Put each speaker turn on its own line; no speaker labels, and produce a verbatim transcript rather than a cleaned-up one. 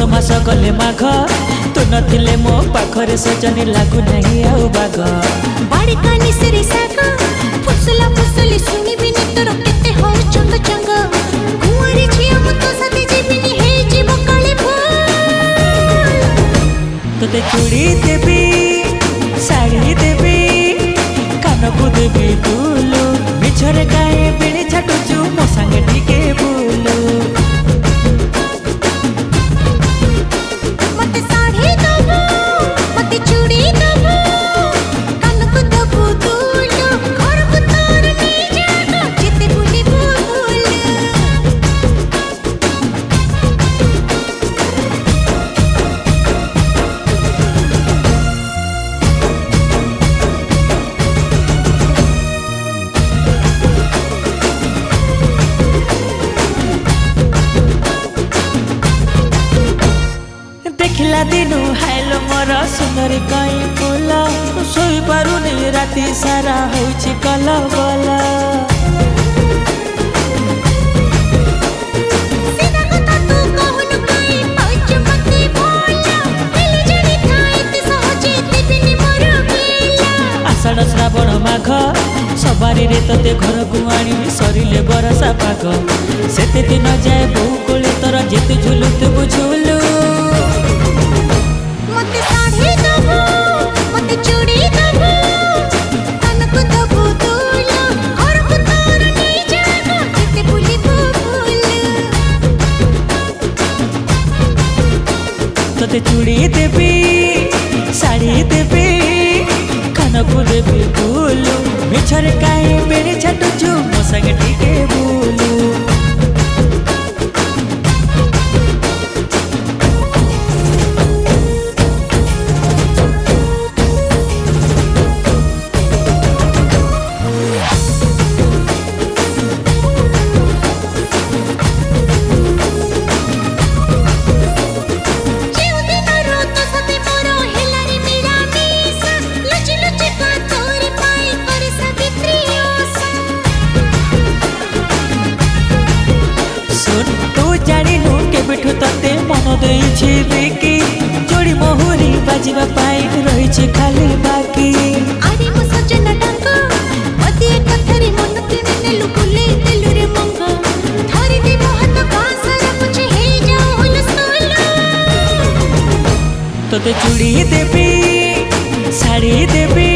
मास गले माघ तू नथिले मो पाखरे सजनी लागू नहीं आउ बाग
बाड़ी कानी सिरी साग फुसला फुसली सुनी बिनी तोर केते हो चंग चंग कुंवारी झिया मु तो साथे जीविनी हे जीव काली फूल
तोते चूड़ी देबी साड़ी देबी कानकू देबी दुलू मिछरे गाए बिणी छाटुचू मो संगे टिके बुलू
मते साड़ी दबो मते चूड़ी दबो कानकू दबो दुलू घर को तोर नी जागो जिते बुली बुल
देखला दिनु हाइलो मोर सुंदरी कई फूल सोई पारुनी राति सारा होउछि कल बल
सीधा कथा तू कहनु काई पाउच मते बोला हेले जणी थाई ते सहजे दिबिनी मोर बेला
आषाढ़ श्रावण माघ सवारी रे तते घर को आनी सरिले बरसा पाग सेते दिन जाए बहु कोले तोर जेते झुलु तू बुझुलु
मते साड़ी दबो मते चूड़ी दबो कानकू दबो दुलू घर को तोर नी जागो जिते बुली बुल
तोते चूड़ी देबी साड़ी देबी कानकू देबी बुलू मिछरे काहे बेणी छाटुचू मो संगे टिके बुलू
जेउ दिन रोत सते मोर हेलारी मेरा मीसा लुचि लुचि का तोरी पाई करे सावित्री ओसा
सुन तू जानिनु केबिठु तते मन देइछि बिकी जोड़ी मोहुरी बाजिबा पाई रहिछि खाली बाकी
आरे मो सजना डांग मते कथरी मन किने नेलु बुले देलु रे मंग थारी दे हाथ कासरा कुछ हे जाओ हुलसुलु
तोते चूड़ी देबी साड़ी देबी